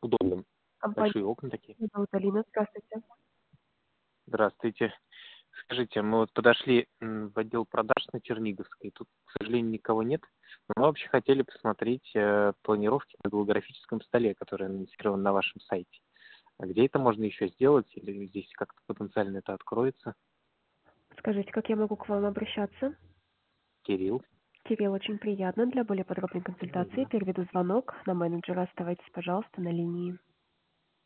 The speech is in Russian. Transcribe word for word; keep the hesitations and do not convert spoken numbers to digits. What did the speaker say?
удобным. Компания Большие окна такие. меня зовут Алина. Здравствуйте. Здравствуйте. Скажите, мы вот подошли м, в отдел продаж на Черниговской. Тут, к сожалению, никого нет. Но мы вообще хотели посмотреть э, планировки на голографическом столе, который анонсирован на вашем сайте. А где это можно еще сделать? Или здесь как-то потенциально это откроется? Скажите, как я могу к вам обращаться? Кирилл. Кирилл, очень приятно. Для более подробной консультации Мгм. переведу звонок на менеджера. Оставайтесь, пожалуйста, на линии.